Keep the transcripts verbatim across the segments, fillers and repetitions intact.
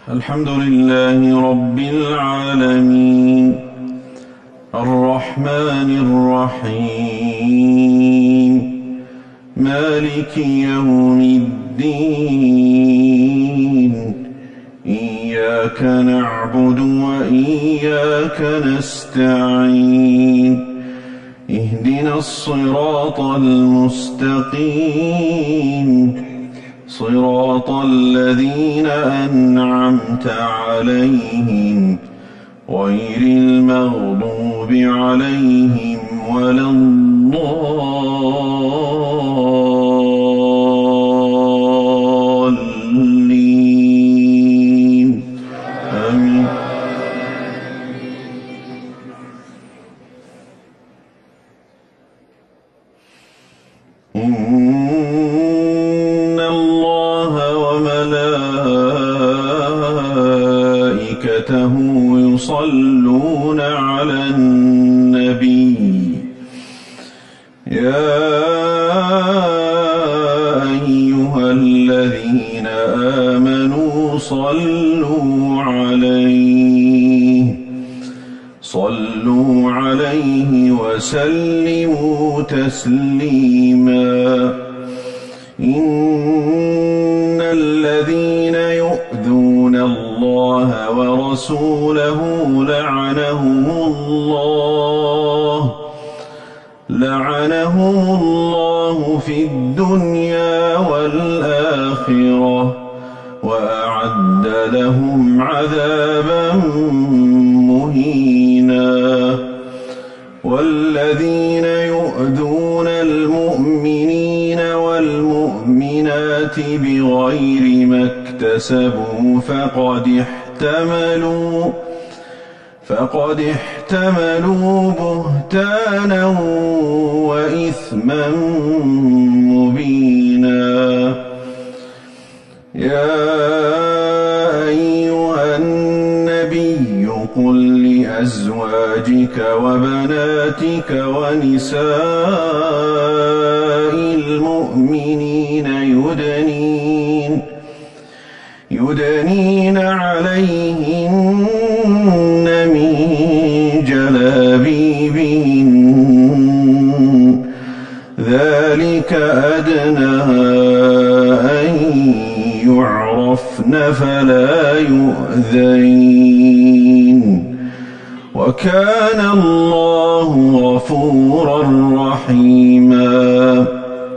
الحمد لله رب العالمين الرحمن الرحيم مالك يوم الدين إياك نعبد وإياك نستعين اهدنا الصراط المستقيم صراط الذين أنعمت عليهم غير المغضوب عليهم ولا الضالين آمين. إن الله وملائكته يصلون على النبي يا أيها الذين آمنوا صلوا عليه صلوا عليه وسلموا تسليما إن الذين يؤذون الله ورسوله لعنهم الله لعنهم الله في الدنيا والآخرة وأعد لهم عذابا مهينا والذين يؤذون المؤمنين والمؤمنات بغير ما اكتسبوا فقد احتملوا فقد احتملوا بهتانا وإثما مبينا يا أيها النبي قل لأزواجك وبناتك ونساء المؤمنين يدنين يدنين عليهن من جلابيبهن ذلك أدنى أن يعرفن فلا يؤذين وكان الله غفورا رحيما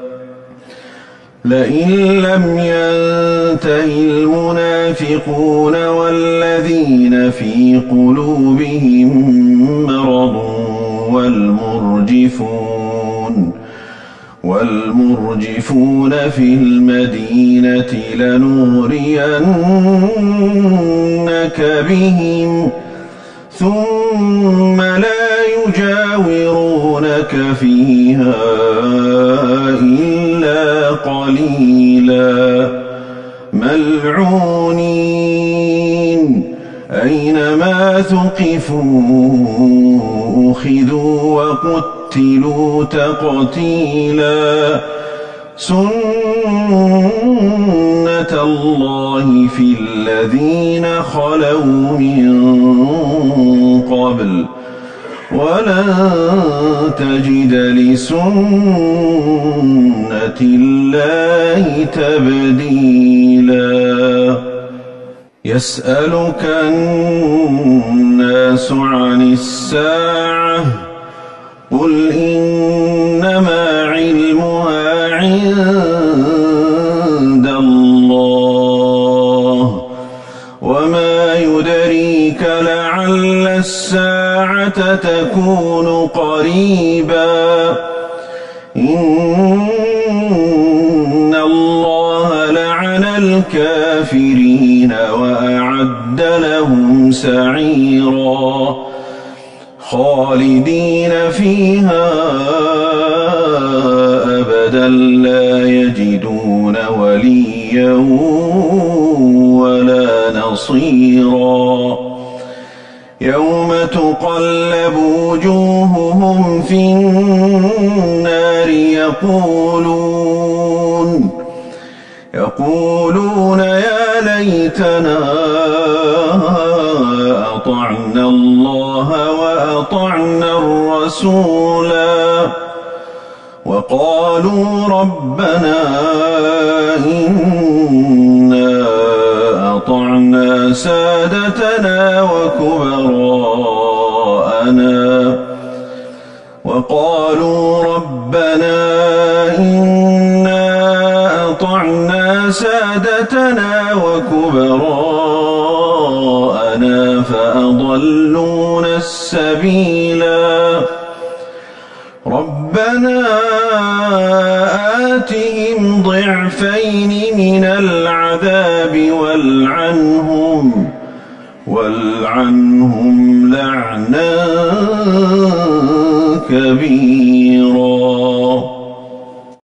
لئن لم ينته المنافقون والذين في قلوبهم مرض والمرجفون والمرجفون في المدينة لنغرينك بهم ثم لا يجاورونك فيها إلا قليلا ملعونين أينما ثقفوا أخذوا وقتلوا تقتيلا سنة الله في الذين خلوا من قبل ولن تجد لسنة الله تبديلا يسألك الناس عن الساعة قل إنما علمها عند الله وما يدريك لعل الساعة تكون قريبا إن الله لعن الكافرين وأعد لهم سعيرا خالدين فيها أبدا لا يجدون وليا ولا نصيرا يوم تقلب وجوههم في النار يقولون يقولون يا ليتنا رسولا وقالوا ربنا إنا أطعنا سادتنا وكبراءنا وقالوا ربنا إنا أطعنا سادتنا وكبراءنا فأضلونا السبيلا ربنا آتهم ضعفين من العذاب والعنهم والعنهم لعنا كبيرا.